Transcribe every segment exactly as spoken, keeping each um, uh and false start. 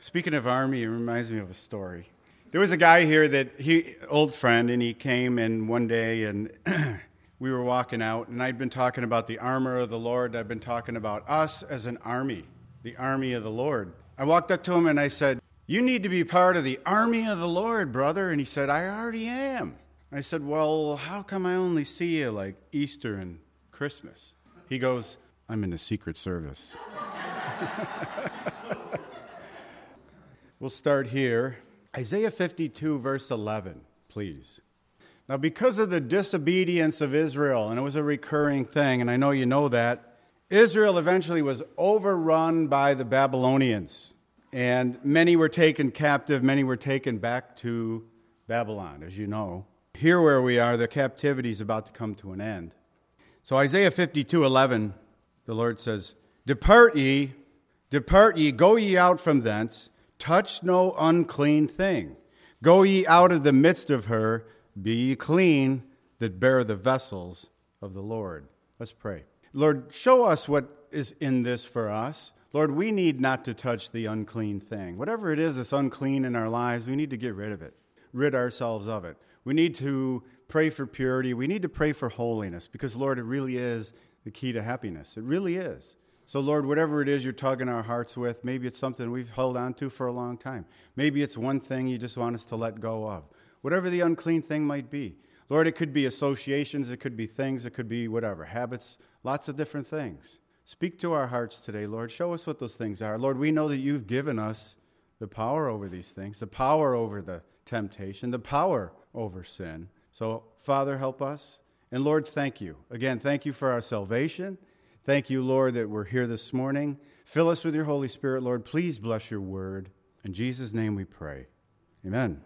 Speaking of army, it reminds me of a story. There was a guy here that he, old friend, and he came in one day, and we were walking out, and I'd been talking about the armor of the Lord. I'd been talking about us as an army, the army of the Lord. I walked up to him and I said, "You need to be part of the army of the Lord, brother." And he said, "I already am." I said, "Well, how come I only see you like Easter and Christmas?" He goes, "I'm in the Secret Service." We'll start here. Isaiah fifty-two, verse eleven, please. Now, because of the disobedience of Israel, and it was a recurring thing, and I know you know that, Israel eventually was overrun by the Babylonians, and many were taken captive, many were taken back to Babylon, as you know. Here where we are, the captivity is about to come to an end. So Isaiah fifty-two, eleven, the Lord says, "Depart ye, depart ye, go ye out from thence, touch no unclean thing. Go ye out of the midst of her, be ye clean that bear the vessels of the Lord." Let's pray. Lord, show us what is in this for us. Lord, we need not to touch the unclean thing. Whatever it is that's unclean in our lives, we need to get rid of it, rid ourselves of it. We need to pray for purity. We need to pray for holiness because, Lord, it really is the key to happiness. It really is. So, Lord, whatever it is you're tugging our hearts with, maybe it's something we've held on to for a long time. Maybe it's one thing you just want us to let go of. Whatever the unclean thing might be. Lord, it could be associations, it could be things, it could be whatever, habits, lots of different things. Speak to our hearts today, Lord. Show us what those things are. Lord, we know that you've given us the power over these things, the power over the temptation, the power over sin. So, Father, help us. And, Lord, thank you. Again, thank you for our salvation. Thank you, Lord, that we're here this morning. Fill us with your Holy Spirit, Lord. Please bless your word. In Jesus' name we pray. Amen.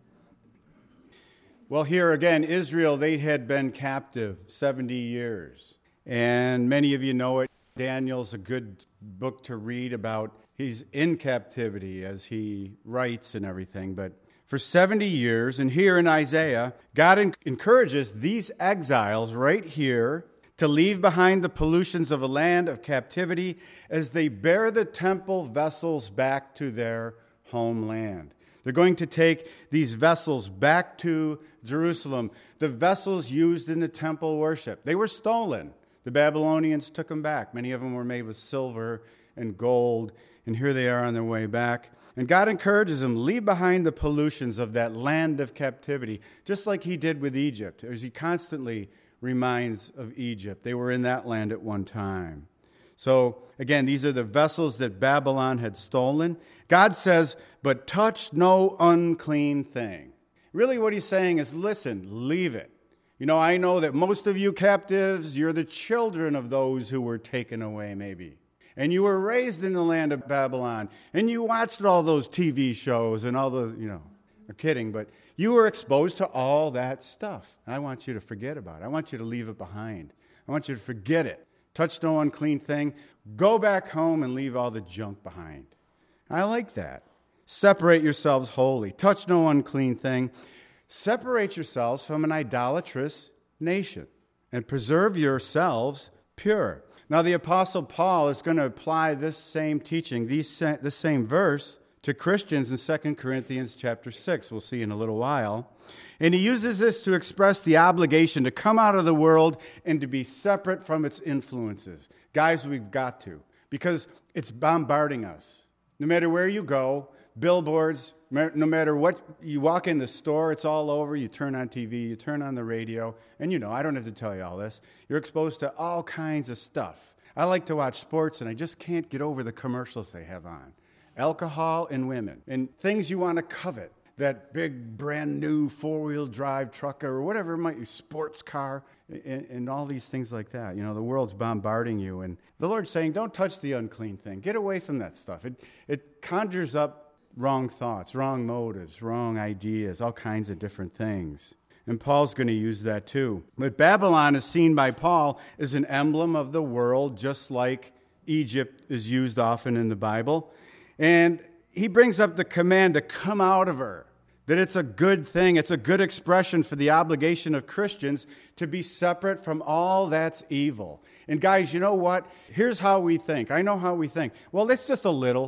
Well, here again, Israel, they had been captive seventy years. And many of you know it. Daniel's a good book to read about. He's in captivity as he writes and everything. But for seventy years, and here in Isaiah, God encourages these exiles right here to leave behind the pollutions of a land of captivity as they bear the temple vessels back to their homeland. They're going to take these vessels back to Jerusalem, the vessels used in the temple worship. They were stolen. The Babylonians took them back. Many of them were made with silver and gold, and here they are on their way back. And God encourages them, leave behind the pollutions of that land of captivity, just like he did with Egypt, as he constantly reminds of Egypt. They were in that land at one time. So, again, these are the vessels that Babylon had stolen. God says, "But touch no unclean thing." Really what he's saying is, listen, leave it. You know, I know that most of you captives, you're the children of those who were taken away, maybe. And you were raised in the land of Babylon. And you watched all those T V shows and all those, you know, I'm kidding, but you were exposed to all that stuff. And I want you to forget about it. I want you to leave it behind. I want you to forget it. Touch no unclean thing. Go back home and leave all the junk behind. I like that. Separate yourselves wholly. Touch no unclean thing. Separate yourselves from an idolatrous nation and preserve yourselves pure. Now, the Apostle Paul is going to apply this same teaching, these, this same verse, to Christians in Second Corinthians chapter six. We'll see in a little while. And he uses this to express the obligation to come out of the world and to be separate from its influences. Guys, we've got to, because it's bombarding us. No matter where you go, billboards, no matter what, you walk in the store, it's all over. You turn on T V, you turn on the radio, and you know, I don't have to tell you all this. You're exposed to all kinds of stuff. I like to watch sports, and I just can't get over the commercials they have on. Alcohol and women, and things you want to covet. That big, brand new four-wheel drive truck or whatever it might be, sports car, and, and all these things like that. You know, the world's bombarding you, and the Lord's saying, don't touch the unclean thing. Get away from that stuff. It, it conjures up wrong thoughts, wrong motives, wrong ideas, all kinds of different things. And Paul's going to use that too. But Babylon is seen by Paul as an emblem of the world, just like Egypt is used often in the Bible. And he brings up the command to come out of her, that it's a good thing, it's a good expression for the obligation of Christians to be separate from all that's evil. And guys, you know what? Here's how we think. I know how we think. Well, it's just a little.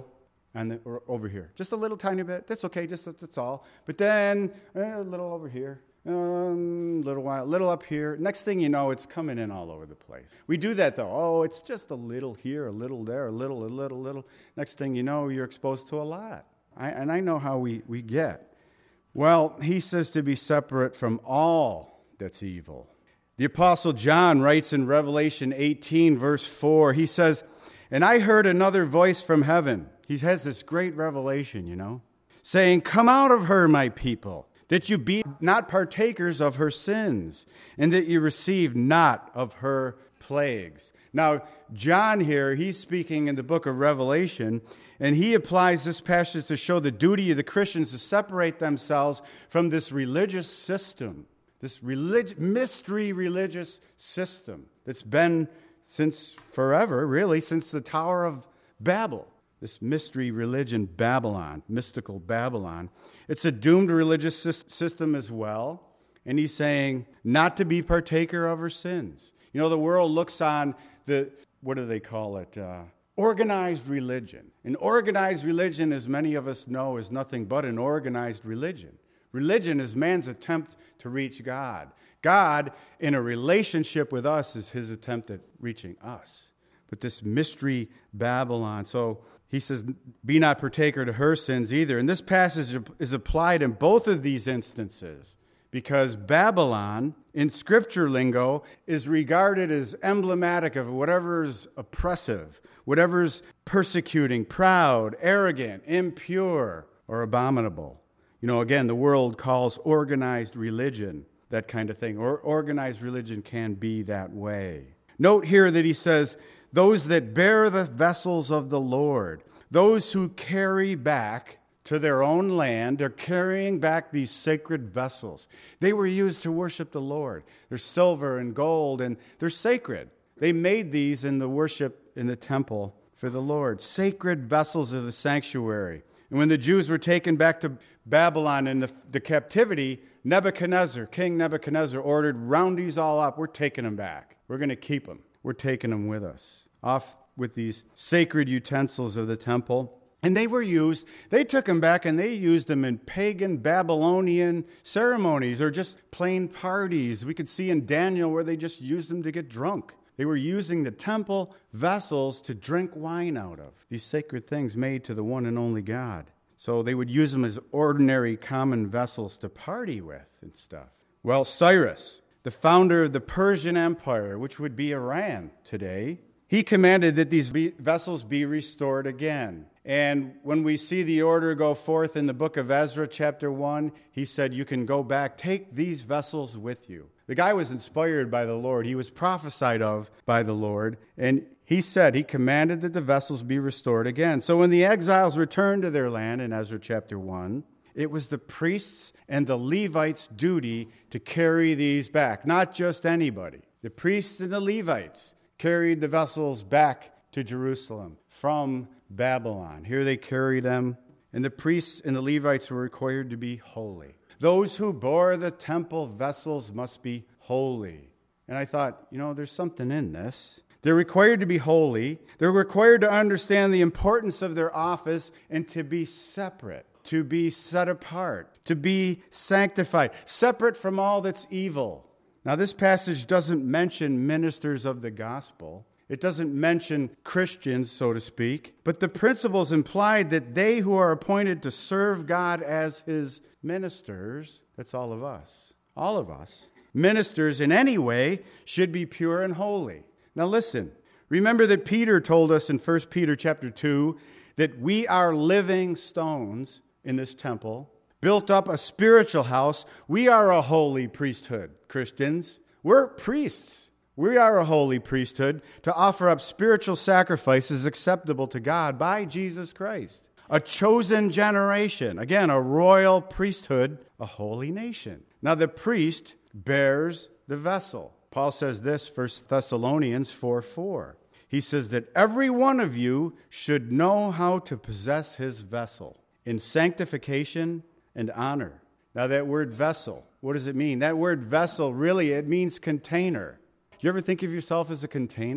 And the, or over here. Just a little tiny bit. That's okay. Just that's all. But then eh, a little over here. A um, little while. A little up here. Next thing you know, it's coming in all over the place. We do that, though. Oh, it's just a little here, a little there, a little, a little, little. Next thing you know, you're exposed to a lot. I, and I know how we, we get. Well, he says to be separate from all that's evil. The Apostle John writes in Revelation eighteen, verse four, he says, "And I heard another voice from heaven." He has this great revelation, you know, saying, "Come out of her, my people, that you be not partakers of her sins, and that you receive not of her plagues." Now, John here, he's speaking in the book of Revelation, and he applies this passage to show the duty of the Christians to separate themselves from this religious system, this relig- mystery religious system that's been since forever, really, since the Tower of Babel. This mystery religion, Babylon, mystical Babylon. It's a doomed religious system as well. And he's saying not to be partaker of her sins. You know, the world looks on the, what do they call it? Uh, organized religion. And organized religion, as many of us know, is nothing but an organized religion. Religion is man's attempt to reach God. God, in a relationship with us, is his attempt at reaching us. But this mystery Babylon. So he says, be not partaker to her sins either. And this passage is applied in both of these instances because Babylon, in scripture lingo, is regarded as emblematic of whatever's oppressive, whatever's persecuting, proud, arrogant, impure, or abominable. You know, again, the world calls organized religion that kind of thing. Or organized religion can be that way. Note here that he says, those that bear the vessels of the Lord, those who carry back to their own land, are carrying back these sacred vessels. They were used to worship the Lord. They're silver and gold, and they're sacred. They made these in the worship in the temple for the Lord. Sacred vessels of the sanctuary. And when the Jews were taken back to Babylon in the, the captivity, Nebuchadnezzar, King Nebuchadnezzar, ordered, round these all up. We're taking them back. We're going to keep them. We're taking them with us, off with these sacred utensils of the temple. And they were used, they took them back and they used them in pagan Babylonian ceremonies or just plain parties. We could see in Daniel where they just used them to get drunk. They were using the temple vessels to drink wine out of, these sacred things made to the one and only God. So they would use them as ordinary common vessels to party with and stuff. Well, Cyrus, the founder of the Persian Empire, which would be Iran today, he commanded that these be, vessels be restored again. And when we see the order go forth in the book of Ezra, chapter one, he said, you can go back, take these vessels with you. The guy was inspired by the Lord. He was prophesied of by the Lord. And he said, he commanded that the vessels be restored again. So when the exiles returned to their land in Ezra chapter one, it was the priests and the Levites' duty to carry these back, not just anybody. The priests and the Levites carried the vessels back to Jerusalem from Babylon. Here they carry them, and the priests and the Levites were required to be holy. Those who bore the temple vessels must be holy. And I thought, you know, there's something in this. They're required to be holy. They're required to understand the importance of their office and to be separate, to be set apart, to be sanctified, separate from all that's evil. Now, this passage doesn't mention ministers of the gospel. It doesn't mention Christians, so to speak. But the principle is implied that they who are appointed to serve God as his ministers, that's all of us, all of us, ministers in any way should be pure and holy. Now listen, remember that Peter told us in First Peter chapter two that we are living stones in this temple, built up a spiritual house. We are a holy priesthood, Christians. We're priests. We are a holy priesthood to offer up spiritual sacrifices acceptable to God by Jesus Christ. A chosen generation. Again, a royal priesthood, a holy nation. Now the priest bears the vessel. Paul says this, First Thessalonians four four. He says that every one of you should know how to possess his vessel in sanctification and honor. Now that word vessel, what does it mean? That word vessel, really, it means container. Do you ever think of yourself as a container?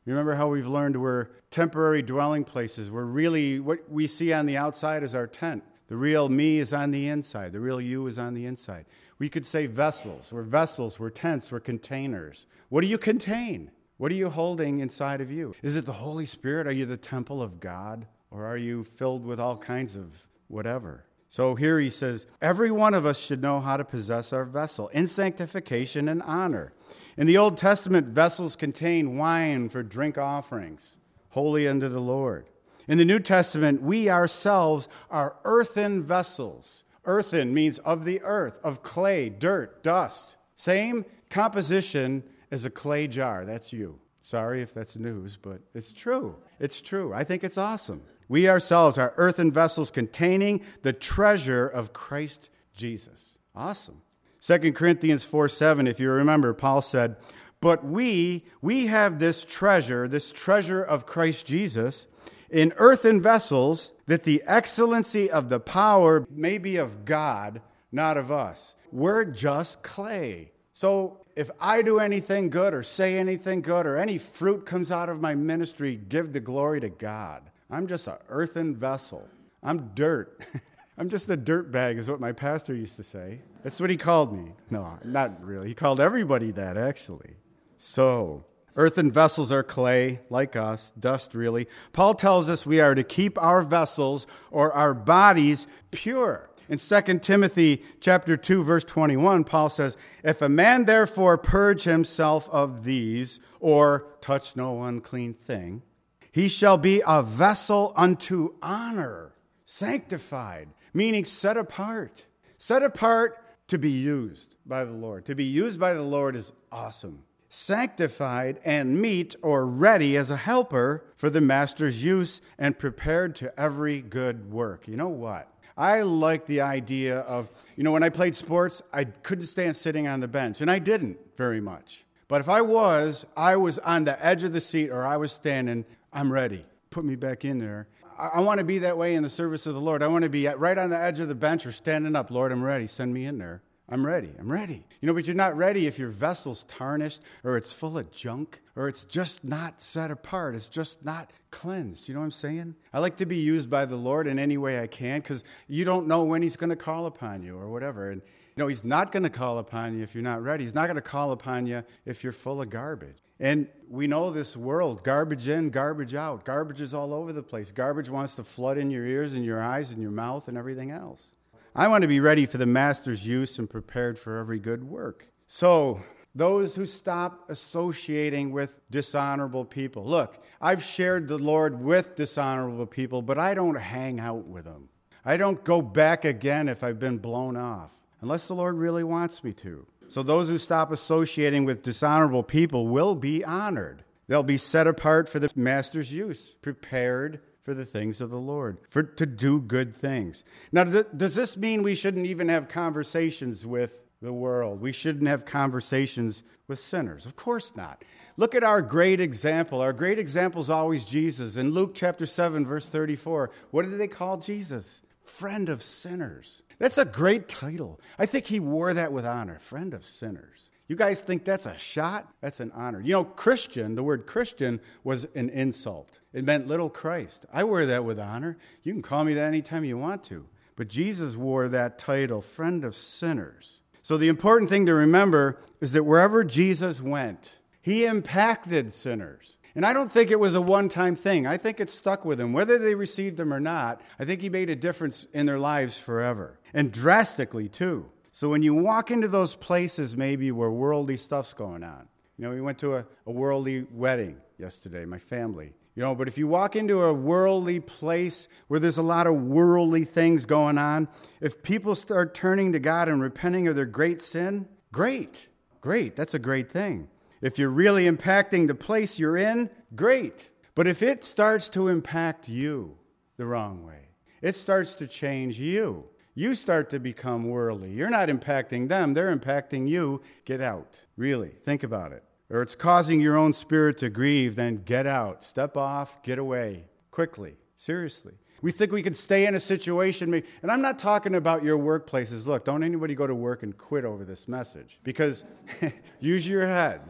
Remember how we've learned we're temporary dwelling places. We're really, what we see on the outside is our tent. The real me is on the inside. The real you is on the inside. We could say vessels. We're vessels. We're tents. We're containers. What do you contain? What are you holding inside of you? Is it the Holy Spirit? Are you the temple of God? Or are you filled with all kinds of whatever? So here he says, every one of us should know how to possess our vessel in sanctification and honor. In the Old Testament, vessels contain wine for drink offerings, holy unto the Lord. In the New Testament, we ourselves are earthen vessels. Earthen means of the earth, of clay, dirt, dust. Same composition as a clay jar. That's you. Sorry if that's news, but it's true. It's true. I think it's awesome. We ourselves are earthen vessels containing the treasure of Christ Jesus. Awesome. Second Corinthians four seven, if you remember, Paul said, but we, we have this treasure, this treasure of Christ Jesus, in earthen vessels, that the excellency of the power may be of God, not of us. We're just clay. So if I do anything good or say anything good or any fruit comes out of my ministry, give the glory to God. I'm just an earthen vessel. I'm dirt. I'm just a dirt bag is what my pastor used to say. That's what he called me. No, not really. He called everybody that, actually. So, earthen vessels are clay, like us, dust really. Paul tells us we are to keep our vessels or our bodies pure. In Second Timothy chapter two, verse twenty-one, Paul says, if a man therefore purge himself of these, or touch no unclean thing, he shall be a vessel unto honor, sanctified, meaning set apart. Set apart to be used by the Lord. To be used by the Lord is awesome. Sanctified and meet or ready as a helper for the master's use and prepared to every good work. You know what? I like the idea of, you know, when I played sports, I couldn't stand sitting on the bench, and I didn't very much. But if I was, I was on the edge of the seat or I was standing, I'm ready. Put me back in there. I, I want to be that way in the service of the Lord. I want to be right on the edge of the bench or standing up. Lord, I'm ready. Send me in there. I'm ready. I'm ready. You know, but you're not ready if your vessel's tarnished or it's full of junk or it's just not set apart. It's just not cleansed. You know what I'm saying? I like to be used by the Lord in any way I can because you don't know when he's going to call upon you or whatever. And, you know, he's not going to call upon you if you're not ready. He's not going to call upon you if you're full of garbage. And we know this world, garbage in, garbage out. Garbage is all over the place. Garbage wants to flood in your ears and your eyes and your mouth and everything else. I want to be ready for the master's use and prepared for every good work. So, those who stop associating with dishonorable people. Look, I've shared the Lord with dishonorable people, but I don't hang out with them. I don't go back again if I've been blown off, unless the Lord really wants me to. So those who stop associating with dishonorable people will be honored. They'll be set apart for the master's use, prepared for the things of the Lord, for to do good things. Now, th- does this mean we shouldn't even have conversations with the world? We shouldn't have conversations with sinners? Of course not. Look at our great example. Our great example is always Jesus. In Luke chapter seven, verse thirty-four, what did they call Jesus? Friend of sinners. That's a great title. I think he wore that with honor. Friend of sinners. You guys think that's a shot? That's an honor. You know, Christian, the word Christian was an insult. It meant little Christ. I wear that with honor. You can call me that anytime you want to. But Jesus wore that title, friend of sinners. So the important thing to remember is that wherever Jesus went, he impacted sinners. And I don't think it was a one-time thing. I think it stuck with him. Whether they received him or not, I think he made a difference in their lives forever. And drastically, too. So when you walk into those places maybe where worldly stuff's going on. You know, we went to a, a worldly wedding yesterday, my family. You know, but if you walk into a worldly place where there's a lot of worldly things going on, if people start turning to God and repenting of their great sin, great, great, that's a great thing. If you're really impacting the place you're in, great. But if it starts to impact you the wrong way, it starts to change you. You start to become worldly. You're not impacting them, they're impacting you. Get out. Really, think about it. Or it's causing your own spirit to grieve, then get out. Step off, get away. Quickly. Seriously. We think we can stay in a situation, and I'm not talking about your workplaces. Look, don't anybody go to work and quit over this message. Because use your heads.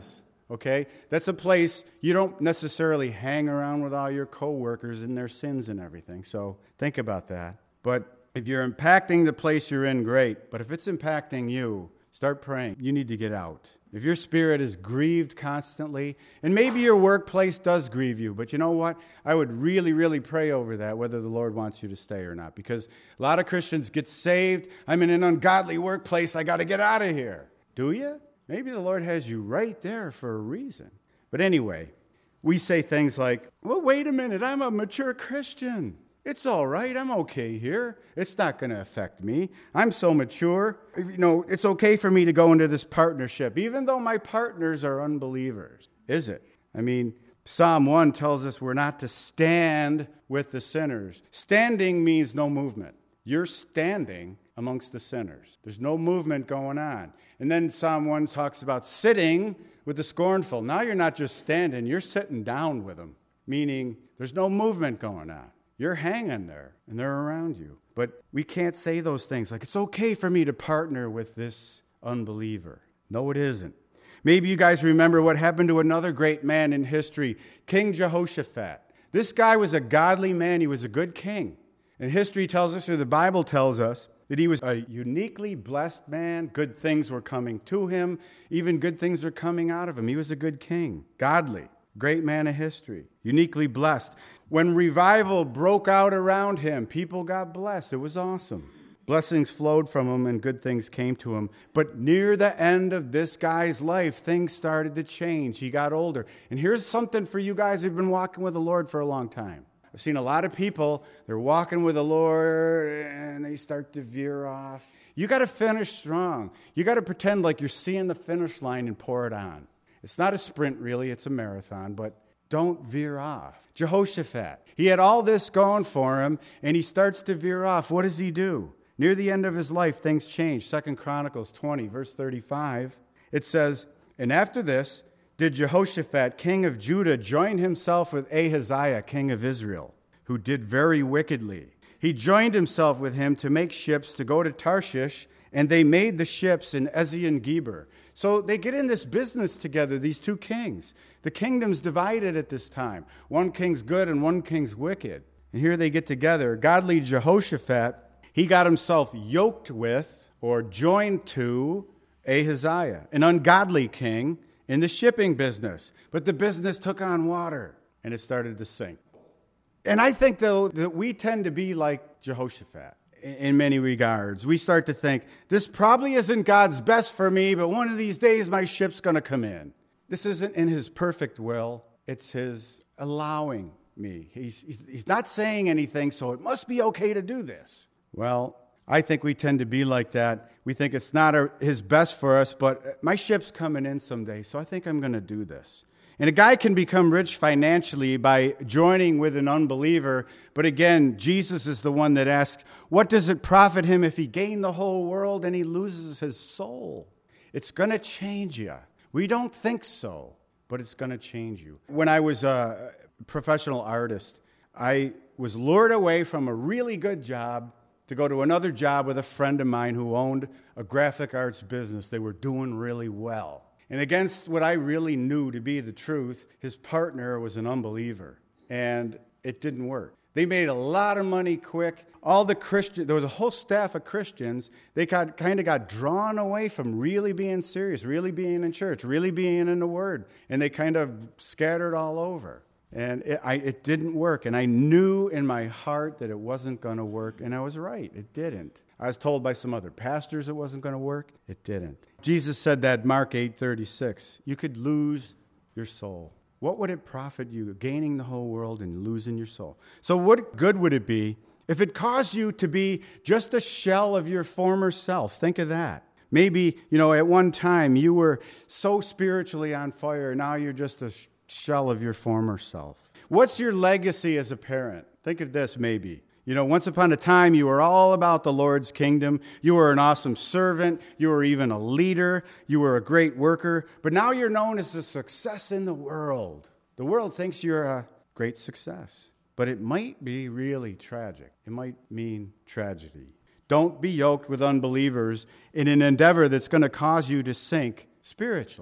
okay? That's a place you don't necessarily hang around with all your coworkers and their sins and everything. So think about that. But if you're impacting the place you're in, great. But if it's impacting you, start praying. You need to get out. If your spirit is grieved constantly, and maybe your workplace does grieve you, but you know what? I would really, really pray over that, whether the Lord wants you to stay or not. Because a lot of Christians get saved. I'm in an ungodly workplace. I got to get out of here. Do you? Maybe the Lord has you right there for a reason. But anyway, we say things like, well, wait a minute. I'm a mature Christian. It's all right. I'm okay here. It's not going to affect me. I'm so mature. You know, it's okay for me to go into this partnership, even though my partners are unbelievers. Is it? I mean, Psalm one tells us we're not to stand with the sinners. Standing means no movement. You're standing amongst the sinners. There's no movement going on. And then Psalm one talks about sitting with the scornful. Now you're not just standing, you're sitting down with them, meaning there's no movement going on. You're hanging there, and they're around you. But we can't say those things like, it's okay for me to partner with this unbeliever. No, it isn't. Maybe you guys remember what happened to another great man in history, King Jehoshaphat. This guy was a godly man. He was a good king. And history tells us, or the Bible tells us, that he was a uniquely blessed man. Good things were coming to him. Even good things were coming out of him. He was a good king, godly, great man of history, uniquely blessed. When revival broke out around him, people got blessed. It was awesome. Blessings flowed from him and good things came to him. But near the end of this guy's life, things started to change. He got older. And here's something for you guys who've been walking with the Lord for a long time. I've seen a lot of people, they're walking with the Lord and they start to veer off. You got to finish strong. You got to pretend like you're seeing the finish line and pour it on. It's not a sprint, really. It's a marathon, but don't veer off. Jehoshaphat, he had all this going for him, and he starts to veer off. What does he do? Near the end of his life, things change. Second Chronicles twenty, verse thirty-five, it says, and after this, did Jehoshaphat, king of Judah, join himself with Ahaziah, king of Israel, who did very wickedly. He joined himself with him to make ships to go to Tarshish, and they made the ships in Ezion-Geber. So they get in this business together, these two kings. The kingdom's divided at this time. One king's good and one king's wicked. And here they get together. Godly Jehoshaphat, he got himself yoked with or joined to Ahaziah, an ungodly king in the shipping business. But the business took on water and it started to sink. And I think, though, that we tend to be like Jehoshaphat in many regards. We start to think, this probably isn't God's best for me, but one of these days my ship's going to come in. This isn't in his perfect will. It's his allowing me. He's, he's, he's not saying anything, so it must be okay to do this. Well, I think we tend to be like that. We think it's not our, his best for us, but my ship's coming in someday, so I think I'm going to do this. And a guy can become rich financially by joining with an unbeliever. But again, Jesus is the one that asks, what does it profit him if he gained the whole world and he loses his soul? It's going to change you. We don't think so, but it's going to change you. When I was a professional artist, I was lured away from a really good job to go to another job with a friend of mine who owned a graphic arts business. They were doing really well. And against what I really knew to be the truth, his partner was an unbeliever. And it didn't work. They made a lot of money quick. All the Christians, there was a whole staff of Christians, they got, kind of got drawn away from really being serious, really being in church, really being in the Word. And they kind of scattered all over. And it, I, it didn't work. And I knew in my heart that it wasn't going to work. And I was right. It didn't. I was told by some other pastors it wasn't going to work. It didn't. Jesus said that, Mark eight thirty-six. You could lose your soul. What would it profit you, gaining the whole world and losing your soul? So what good would it be if it caused you to be just a shell of your former self? Think of that. Maybe, you know, at one time you were so spiritually on fire. Now you're just a shell of your former self. What's your legacy as a parent? Think of this maybe. You know, once upon a time, you were all about the Lord's kingdom. You were an awesome servant. You were even a leader. You were a great worker. But now you're known as a success in the world. The world thinks you're a great success. But it might be really tragic. It might mean tragedy. Don't be yoked with unbelievers in an endeavor that's going to cause you to sink spiritually.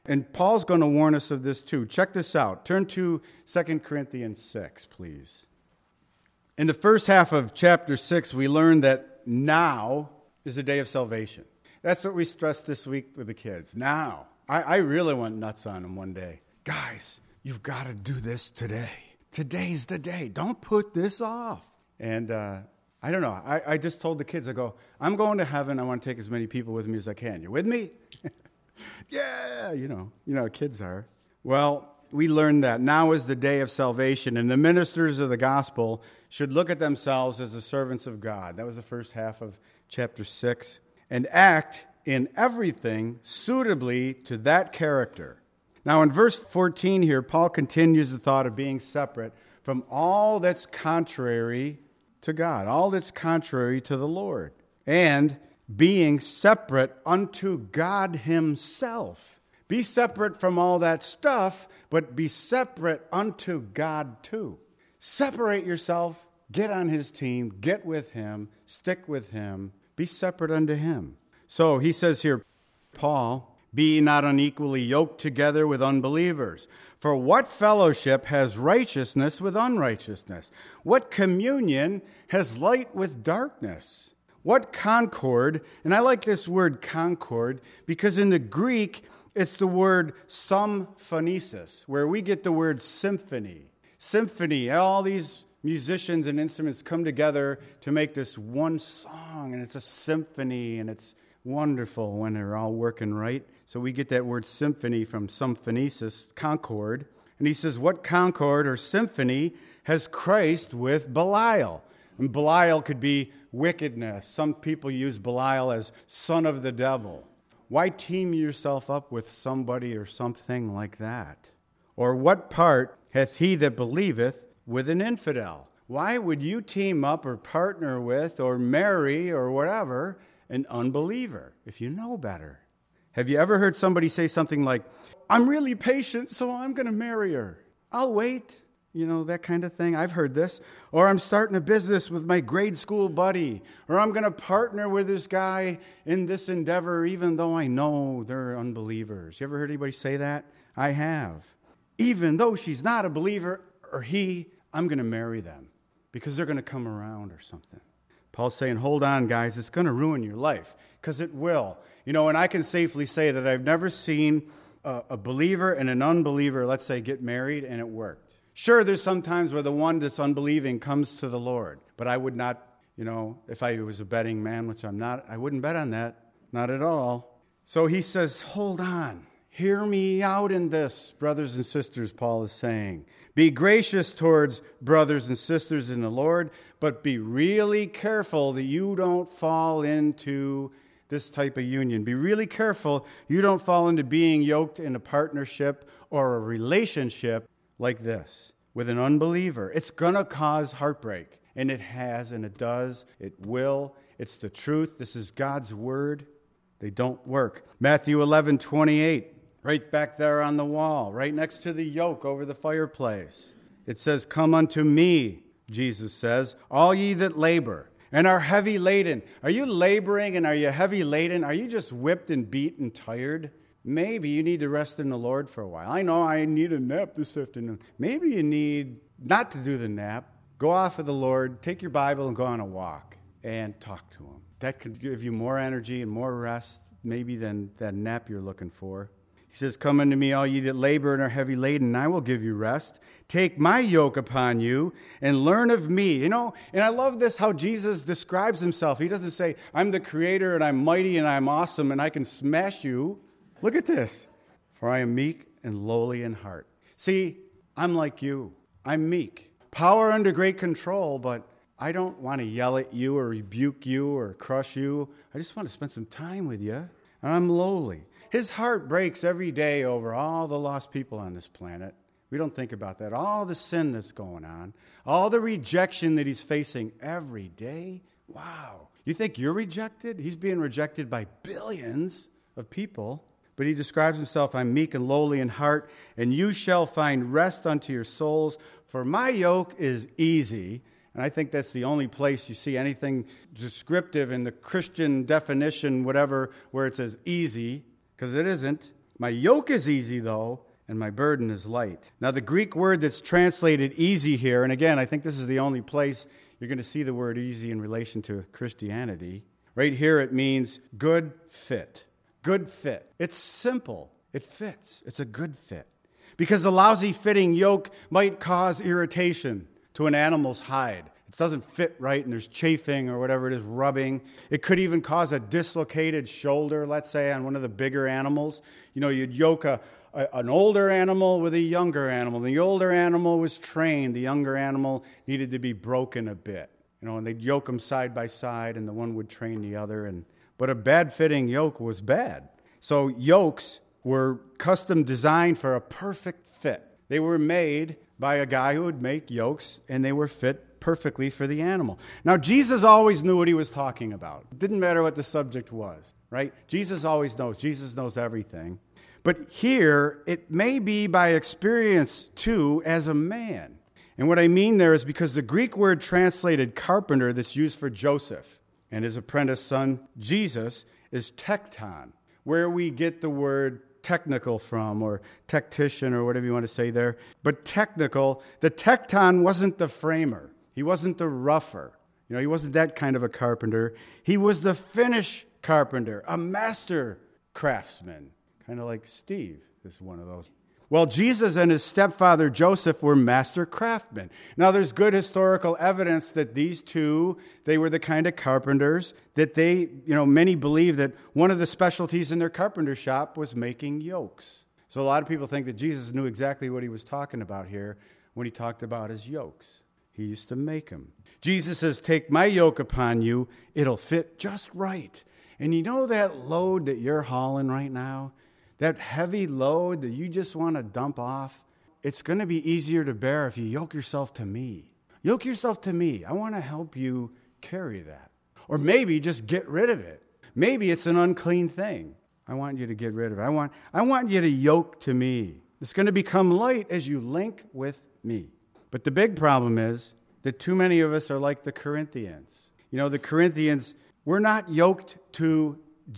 And Paul's going to warn us of this too. Check this out. Turn to Second Corinthians six, please. In the first half of chapter six, we learn that now is the day of salvation. That's what we stressed this week with the kids. Now. I, I really went nuts on them one day. Guys, you've got to do this today. Today's the day. Don't put this off. And uh, I don't know. I, I just told the kids, I go, I'm going to heaven. I want to take as many people with me as I can. You with me? Yeah, you know, you know how kids are. Well, we learned that now is the day of salvation, and the ministers of the gospel should look at themselves as the servants of God. That was the first half of chapter six. And act in everything suitably to that character. Now in verse fourteen here, Paul continues the thought of being separate from all that's contrary to God, all that's contrary to the Lord, and being separate unto God himself. Be separate from all that stuff, but be separate unto God too. Separate yourself, get on his team, get with him, stick with him, be separate unto him. So he says here, Paul, be ye not unequally yoked together with unbelievers. For what fellowship has righteousness with unrighteousness? What communion has light with darkness? What concord, and I like this word concord, because in the Greek, it's the word symphonesis, where we get the word symphony. Symphony, all these musicians and instruments come together to make this one song, and it's a symphony, and it's wonderful when they're all working right. So we get that word symphony from symphonesis, concord. And he says, what concord or symphony has Christ with Belial? And Belial could be wickedness. Some people use Belial as son of the devil. Why team yourself up with somebody or something like that? Or what part hath he that believeth with an infidel? Why would you team up or partner with or marry or whatever an unbeliever if you know better? Have you ever heard somebody say something like, I'm really patient, so I'm going to marry her. I'll wait. You know, that kind of thing. I've heard this. Or I'm starting a business with my grade school buddy. Or I'm going to partner with this guy in this endeavor even though I know they're unbelievers. You ever heard anybody say that? I have. Even though she's not a believer or he, I'm going to marry them because they're going to come around or something. Paul's saying, hold on, guys. It's going to ruin your life because it will. You know, and I can safely say that I've never seen a, a believer and an unbeliever, let's say, get married and it worked. Sure, there's some times where the one that's unbelieving comes to the Lord. But I would not, you know, if I was a betting man, which I'm not, I wouldn't bet on that. Not at all. So he says, hold on. Hear me out in this, brothers and sisters, Paul is saying. Be gracious towards brothers and sisters in the Lord, but be really careful that you don't fall into this type of union. Be really careful you don't fall into being yoked in a partnership or a relationship like this with an unbeliever. It's going to cause heartbreak, and it has, and it does. It will. It's the truth. This is God's word. They don't work. Matthew eleven twenty-eight, right back there on the wall, right next to the yoke over the fireplace. It says, come unto me, Jesus says, all ye that labor and are heavy laden. Are you laboring and are you heavy laden? Are you just whipped and beat and tired? Maybe you need to rest in the Lord for a while. I know I need a nap this afternoon. Maybe you need not to do the nap. Go off of the Lord, take your Bible and go on a walk and talk to him. That could give you more energy and more rest maybe than that nap you're looking for. He says, come unto me, all ye that labor and are heavy laden, and I will give you rest. Take my yoke upon you and learn of me. You know, and I love this, how Jesus describes himself. He doesn't say, I'm the creator and I'm mighty and I'm awesome and I can smash you. Look at this. For I am meek and lowly in heart. See, I'm like you. I'm meek. Power under great control, but I don't want to yell at you or rebuke you or crush you. I just want to spend some time with you. And I'm lowly. His heart breaks every day over all the lost people on this planet. We don't think about that. All the sin that's going on. All the rejection that he's facing every day. Wow. You think you're rejected? He's being rejected by billions of people. But he describes himself, I'm meek and lowly in heart, and you shall find rest unto your souls, for my yoke is easy. And I think that's the only place you see anything descriptive in the Christian definition, whatever, where it says easy, because it isn't. My yoke is easy, though, and my burden is light. Now, the Greek word that's translated easy here, and again, I think this is the only place you're going to see the word easy in relation to Christianity. Right here, it means good fit. Good fit. It's simple. It fits. It's a good fit. Because a lousy fitting yoke might cause irritation to an animal's hide. It doesn't fit right and there's chafing or whatever it is, rubbing. It could even cause a dislocated shoulder, let's say, on one of the bigger animals. You know, you'd yoke a, a, an older animal with a younger animal. The older animal was trained. The younger animal needed to be broken a bit. You know, and they'd yoke them side by side and the one would train the other. And But a bad-fitting yoke was bad. So yokes were custom designed for a perfect fit. They were made by a guy who would make yokes, and they were fit perfectly for the animal. Now, Jesus always knew what he was talking about. It didn't matter what the subject was, right? Jesus always knows. Jesus knows everything. But here, it may be by experience, too, as a man. And what I mean there is because the Greek word translated carpenter that's used for Joseph and his apprentice son, Jesus, is tekton, where we get the word technical from, or tactician, or whatever you want to say there. But technical, the tekton wasn't the framer. He wasn't the rougher. You know, he wasn't that kind of a carpenter. He was the finish carpenter, a master craftsman, kind of like Steve is one of those. Well, Jesus and his stepfather Joseph were master craftsmen. Now, there's good historical evidence that these two, they were the kind of carpenters that they, you know, many believe that one of the specialties in their carpenter shop was making yokes. So a lot of people think that Jesus knew exactly what he was talking about here when he talked about his yokes. He used to make them. Jesus says, "Take my yoke upon you, it'll fit just right." And you know that load that you're hauling right now? That heavy load that you just want to dump off, it's going to be easier to bear if you yoke yourself to me. Yoke yourself to me. I want to help you carry that. Or maybe just get rid of it. Maybe it's an unclean thing. I want you to get rid of it. I want, I want you to yoke to me. It's going to become light as you link with me. But the big problem is that too many of us are like the Corinthians. You know, the Corinthians, we're not yoked to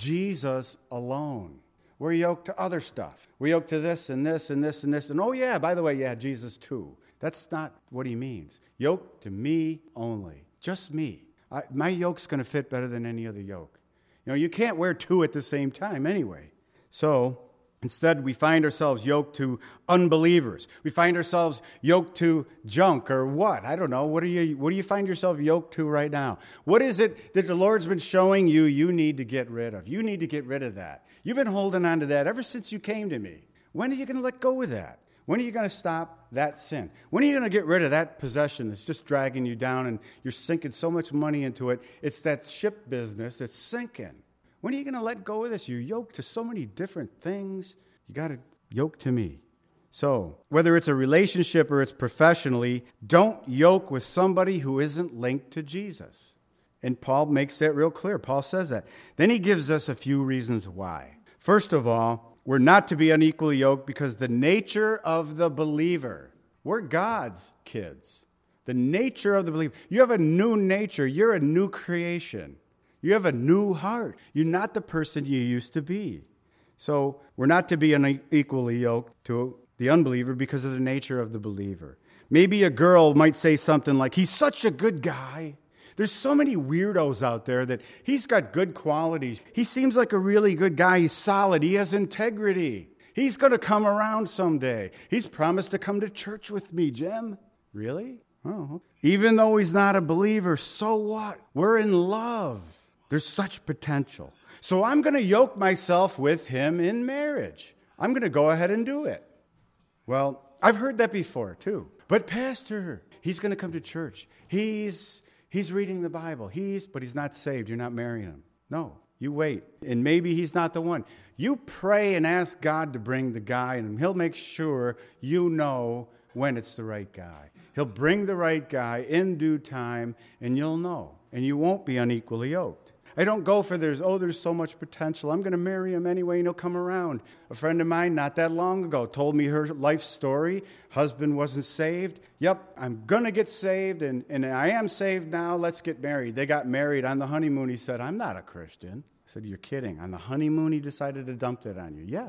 Jesus alone. We're yoked to other stuff. We're yoked to this and this and this and this. And oh yeah, by the way, yeah, Jesus too. That's not what he means. Yoked to me only. Just me. I, my yoke's going to fit better than any other yoke. You know, you can't wear two at the same time anyway. So instead, we find ourselves yoked to unbelievers. We find ourselves yoked to junk or what? I don't know. What, are you, what do you find yourself yoked to right now? What is it that the Lord's been showing you you need to get rid of? You need to get rid of that. You've been holding on to that ever since you came to me. When are you going to let go of that? When are you going to stop that sin? When are you going to get rid of that possession that's just dragging you down and you're sinking so much money into it? It's that ship business that's sinking. When are you going to let go of this? You're yoked to so many different things. You got to yoke to me. So, whether it's a relationship or it's professionally, don't yoke with somebody who isn't linked to Jesus. And Paul makes that real clear. Paul says that. Then he gives us a few reasons why. First of all, we're not to be unequally yoked because the nature of the believer, we're God's kids. The nature of the believer. You have a new nature. You're a new creation. You have a new heart. You're not the person you used to be. So we're not to be unequally yoked to the unbeliever because of the nature of the believer. Maybe a girl might say something like, "He's such a good guy. There's so many weirdos out there that he's got good qualities. He seems like a really good guy. He's solid. He has integrity. He's going to come around someday. He's promised to come to church with me, Jim." Really? Oh. Even though he's not a believer, so what? We're in love. There's such potential. So I'm going to yoke myself with him in marriage. I'm going to go ahead and do it. Well, I've heard that before too. But Pastor, he's going to come to church. He's he's reading the Bible. He's but he's not saved. You're not marrying him. No, you wait. And maybe he's not the one. You pray and ask God to bring the guy, and he'll make sure you know when it's the right guy. He'll bring the right guy in due time, and you'll know. And you won't be unequally yoked. I don't go for there's, oh, there's so much potential. I'm going to marry him anyway, and he'll come around. A friend of mine not that long ago told me her life story. Husband wasn't saved. Yep, I'm going to get saved, and, and I am saved now. Let's get married. They got married. On the honeymoon, he said, "I'm not a Christian." I said, "You're kidding. On the honeymoon, he decided to dump it on you." Yes.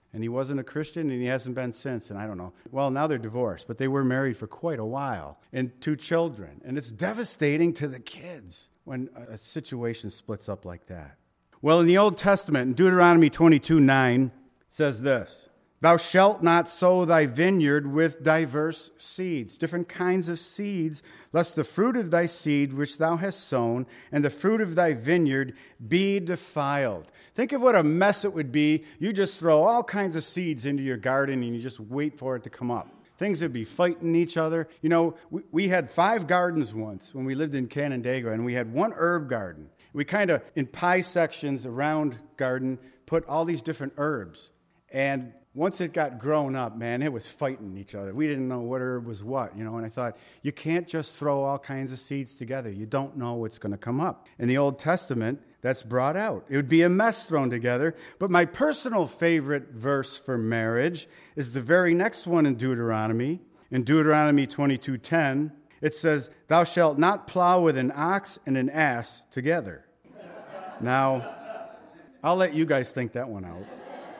And he wasn't a Christian, and he hasn't been since, and I don't know. Well, now they're divorced, but they were married for quite a while, and two children. And it's devastating to the kids when a situation splits up like that. Well, in the Old Testament, in Deuteronomy twenty-two nine, says this, "Thou shalt not sow thy vineyard with diverse seeds," different kinds of seeds, "lest the fruit of thy seed which thou hast sown and the fruit of thy vineyard be defiled." Think of what a mess it would be. You just throw all kinds of seeds into your garden and you just wait for it to come up. Things would be fighting each other. You know, we, we had five gardens once when we lived in Canandaigua, and we had one herb garden. We kind of, in pie sections around garden, put all these different herbs. And once it got grown up, man, it was fighting each other. We didn't know what herb was what, you know, and I thought, you can't just throw all kinds of seeds together. You don't know what's going to come up. In the Old Testament, that's brought out. It would be a mess thrown together. But my personal favorite verse for marriage is the very next one in Deuteronomy. In Deuteronomy twenty-two ten, it says, "Thou shalt not plow with an ox and an ass together." Now, I'll let you guys think that one out,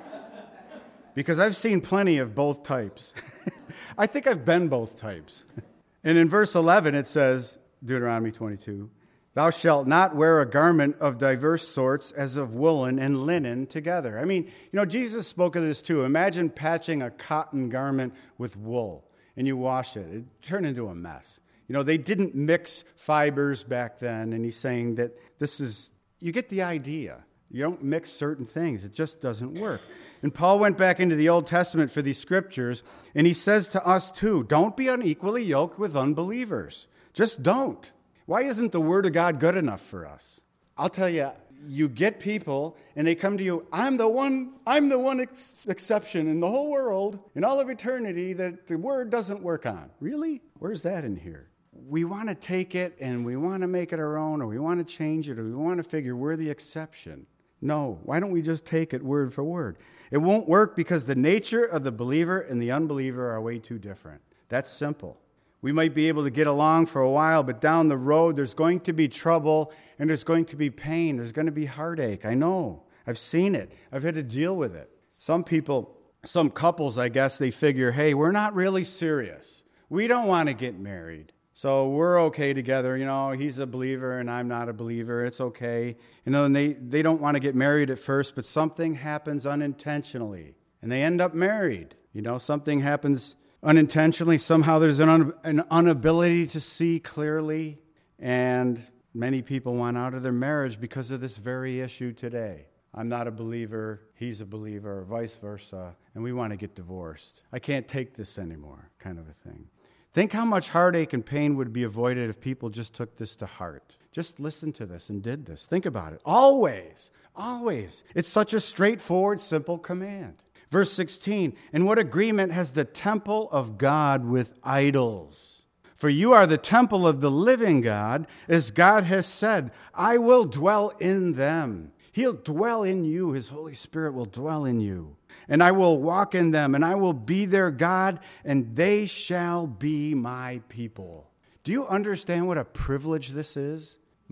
because I've seen plenty of both types. I think I've been both types. And in verse eleven, it says, Deuteronomy twenty-two, "Thou shalt not wear a garment of diverse sorts as of woolen and linen together." I mean, you know, Jesus spoke of this too. Imagine patching a cotton garment with wool and you wash it. It turned into a mess. You know, they didn't mix fibers back then, and he's saying that this is, you get the idea. You don't mix certain things. It just doesn't work. And Paul went back into the Old Testament for these scriptures, and he says to us too, don't be unequally yoked with unbelievers. Just don't. Why isn't the Word of God good enough for us? I'll tell you, you get people, and they come to you, I'm the one, I'm the one ex- exception in the whole world, in all of eternity, that the Word doesn't work on. Really? Where's that in here? We want to take it, and we want to make it our own, or we want to change it, or we want to figure we're the exception. No, why don't we just take it word for word? It won't work because the nature of the believer and the unbeliever are way too different. That's simple. We might be able to get along for a while, but down the road, there's going to be trouble, and there's going to be pain. There's going to be heartache. I know. I've seen it. I've had to deal with it. Some people, some couples, I guess, they figure, hey, we're not really serious. We don't want to get married. So we're okay together. You know, he's a believer and I'm not a believer. It's okay. You know, and they, they don't want to get married at first, but something happens unintentionally, and they end up married. You know, something happens unintentionally. Somehow there's an, un, an inability to see clearly, and many people want out of their marriage because of this very issue today. I'm not a believer, he's a believer, or vice versa, and we want to get divorced. I can't take this anymore, kind of a thing. Think how much heartache and pain would be avoided if people just took this to heart. Just listened to this and did this. Think about it. Always, always. It's such a straightforward, simple command. Verse sixteen, "And what agreement has the temple of God with idols? For you are the temple of the living God, as God has said, I will dwell in them." He'll dwell in you. His Holy Spirit will dwell in you. "And I will walk in them, and I will be their God, and they shall be my people." Do you understand what a privilege this is?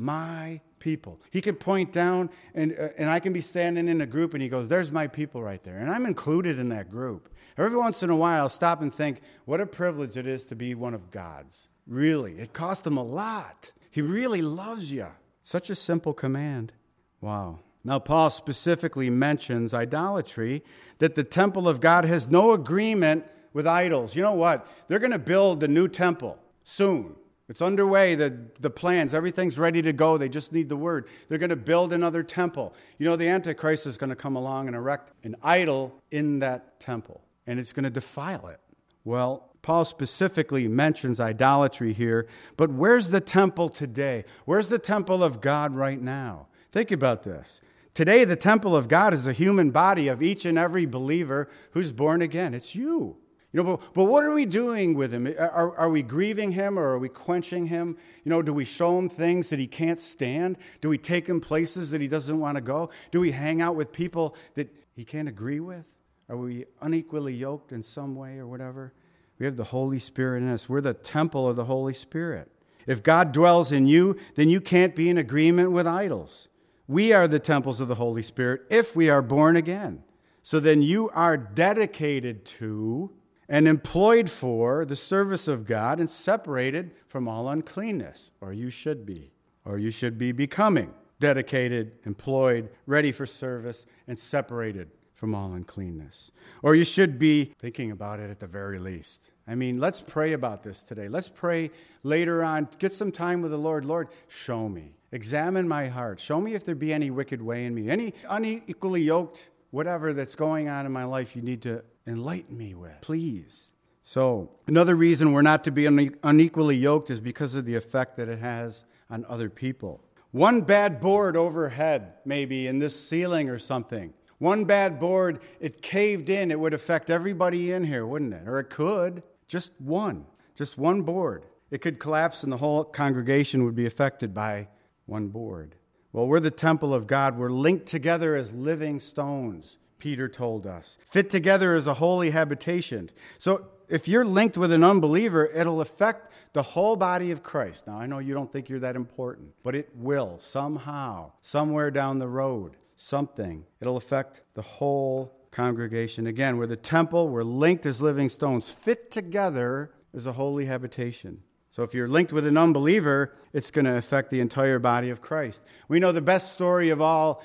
My people. He can point down, and uh, and I can be standing in a group, and he goes, there's my people right there. And I'm included in that group. Every once in a while, I'll stop and think, what a privilege it is to be one of God's. Really, it cost him a lot. He really loves you. Such a simple command. Wow. Now, Paul specifically mentions idolatry, that the temple of God has no agreement with idols. You know what? They're going to build a new temple soon. It's underway, the, the plans, everything's ready to go. They just need the word. They're going to build another temple. You know, the Antichrist is going to come along and erect an idol in that temple, and it's going to defile it. Well, Paul specifically mentions idolatry here, but where's the temple today? Where's the temple of God right now? Think about this. Today, the temple of God is a human body of each and every believer who's born again. It's you. You know, but, but what are we doing with him? Are, are we grieving him, or are we quenching him? You know, do we show him things that he can't stand? Do we take him places that he doesn't want to go? Do we hang out with people that he can't agree with? Are we unequally yoked in some way or whatever? We have the Holy Spirit in us. We're the temple of the Holy Spirit. If God dwells in you, then you can't be in agreement with idols. We are the temples of the Holy Spirit if we are born again. So then you are dedicated to and employed for the service of God and separated from all uncleanness, or you should be, or you should be becoming dedicated, employed, ready for service, and separated from all uncleanness. Or you should be thinking about it at the very least. I mean, let's pray about this today. Let's pray later on. Get some time with the Lord. Lord, show me. Examine my heart. Show me if there be any wicked way in me, any unequally yoked, whatever that's going on in my life you need to enlighten me with, please. So another reason we're not to be une- unequally yoked is because of the effect that it has on other people. One bad board overhead, maybe in this ceiling or something. One bad board, it caved in. It would affect everybody in here, wouldn't it? Or it could. Just one. Just one board. It could collapse and the whole congregation would be affected by one board. Well, we're the temple of God. We're linked together as living stones, Peter told us. Fit together as a holy habitation. So if you're linked with an unbeliever, it'll affect the whole body of Christ. Now, I know you don't think you're that important, but it will somehow, somewhere down the road, something. It'll affect the whole congregation. Again, we're the temple. We're linked as living stones, fit together as a holy habitation. So if you're linked with an unbeliever, it's going to affect the entire body of Christ. We know the best story of all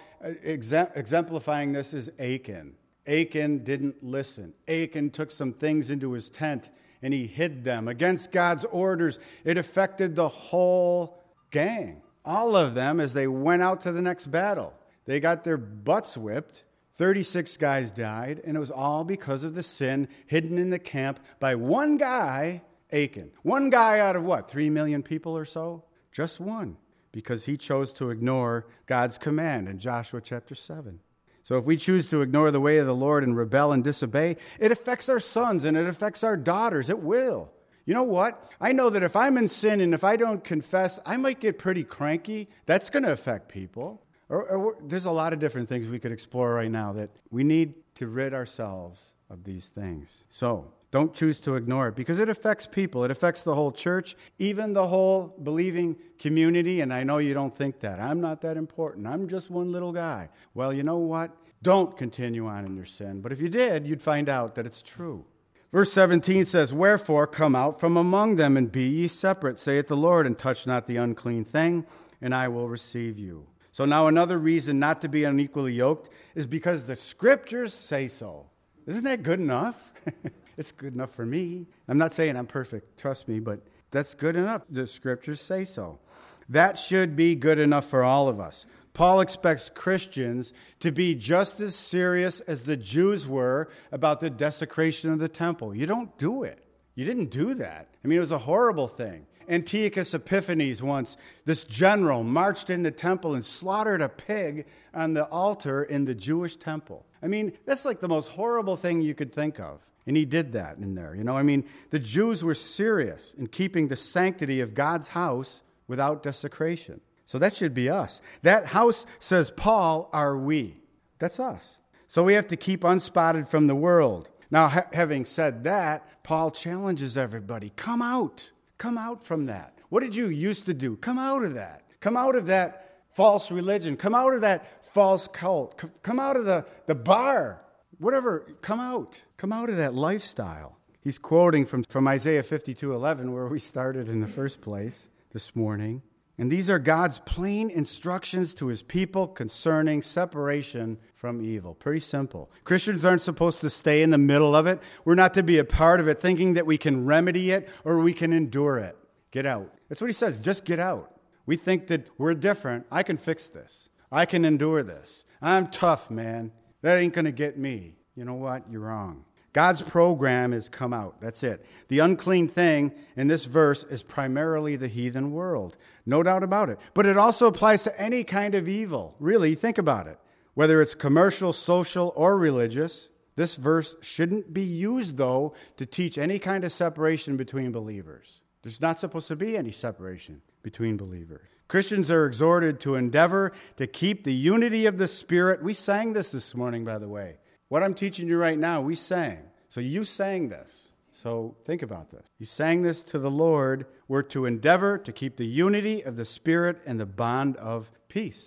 exemplifying this is Achan. Achan didn't listen. Achan took some things into his tent and he hid them against God's orders. It affected the whole gang, all of them, as they went out to the next battle. They got their butts whipped. thirty-six guys died, and it was all because of the sin hidden in the camp by one guy, Achan. One guy out of what, three million people or so? Just one, because he chose to ignore God's command in Joshua chapter seven. So if we choose to ignore the way of the Lord and rebel and disobey, it affects our sons and it affects our daughters. It will. You know what? I know that if I'm in sin and if I don't confess, I might get pretty cranky. That's going to affect people. Or, or there's a lot of different things we could explore right now that we need to rid ourselves of these things. So don't choose to ignore it because it affects people. It affects the whole church, even the whole believing community. And I know you don't think that. I'm not that important. I'm just one little guy. Well, you know what? Don't continue on in your sin. But if you did, you'd find out that it's true. Verse seventeen says, "Wherefore come out from among them and be ye separate, saith the Lord, and touch not the unclean thing, and I will receive you." So now another reason not to be unequally yoked is because the Scriptures say so. Isn't that good enough? It's good enough for me. I'm not saying I'm perfect, trust me, but that's good enough. The Scriptures say so. That should be good enough for all of us. Paul expects Christians to be just as serious as the Jews were about the desecration of the temple. You don't do it. You didn't do that. I mean, it was a horrible thing. Antiochus Epiphanes once, this general, marched in the temple and slaughtered a pig on the altar in the Jewish temple. I mean, that's like the most horrible thing you could think of. And he did that in there. You know, I mean, the Jews were serious in keeping the sanctity of God's house without desecration. So that should be us. That house, says Paul, are we. That's us. So we have to keep unspotted from the world. Now, ha- having said that, Paul challenges everybody. Come out. Come out from that. What did you used to do? Come out of that. Come out of that false religion. Come out of that false cult. Come out of the, the bar. Whatever. Come out. Come out of that lifestyle. He's quoting from, from Isaiah fifty-two eleven, where we started in the first place this morning. And these are God's plain instructions to his people concerning separation from evil. Pretty simple. Christians aren't supposed to stay in the middle of it. We're not to be a part of it thinking that we can remedy it or we can endure it. Get out. That's what he says. Just get out. We think that we're different. I can fix this. I can endure this. I'm tough, man. That ain't going to get me. You know what? You're wrong. God's program is come out. That's it. The unclean thing in this verse is primarily the heathen world. No doubt about it. But it also applies to any kind of evil. Really, think about it. Whether it's commercial, social, or religious, this verse shouldn't be used, though, to teach any kind of separation between believers. There's not supposed to be any separation between believers. Christians are exhorted to endeavor to keep the unity of the Spirit. We sang this this morning, by the way. What I'm teaching you right now, we sang. So you sang this. So think about this. You sang this to the Lord. We're to endeavor to keep the unity of the Spirit and the bond of peace.